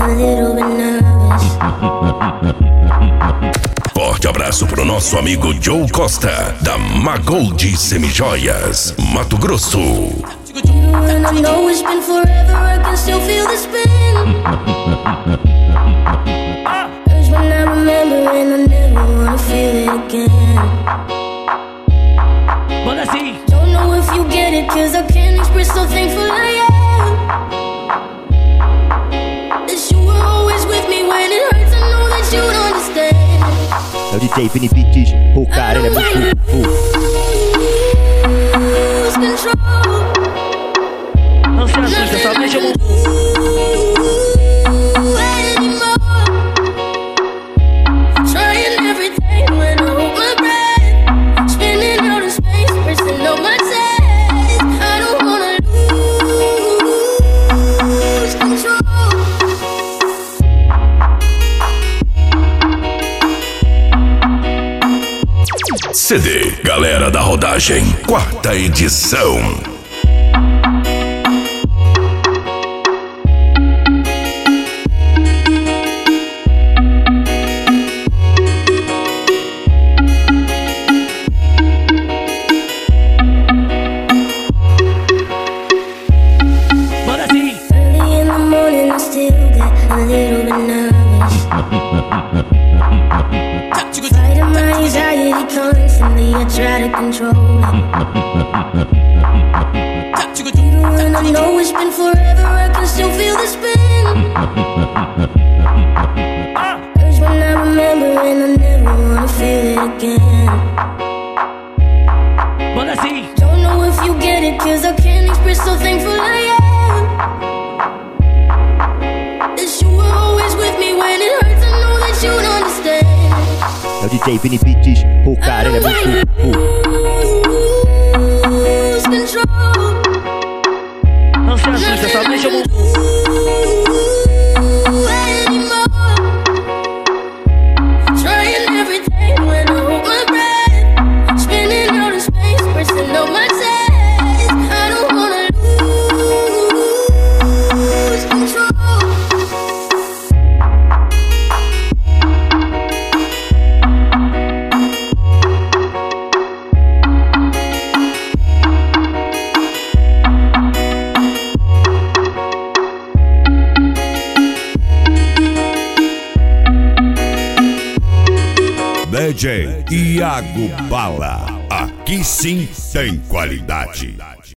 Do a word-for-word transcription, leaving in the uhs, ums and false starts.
a little bit nervous. Forte abraço pro nosso amigo Joe Costa, da Magold Semijoias, Mato Grosso. Even when I know it's been forever, I can still feel the spin. Hurts when I remember and I never wanna feel it again. Manda assim. Don't know if you get it, cause I can't express how thankful I am. That you were always with me when it hurts, I know that you'd understand. É o D J Vini Beats, o cara ele é muito full. Lose control. Não se assusta, só deixa eu... C D Galera da Rodagem, quarta edição. Manda assim. Early in the morning, I still get a little bit nervous. Fighting my anxiety constantly, I try to control it. Even when I know it's been forever, I can still feel the spin. Hurts when I remember and I never wanna feel it again. Manda assim. Don't know if you get it, cause I can't express how thankful I am. That you were always with me when it hurts, I know that you'd understand. É o D J Vini Beats, o cara ele é muito full. Lose control. Não se assusta, só deixa eu... Trying everything when I hold my breath. Spinning out in space, pressing on my chest. I don't wanna lose control. D J Iago Bala, aqui sim tem qualidade.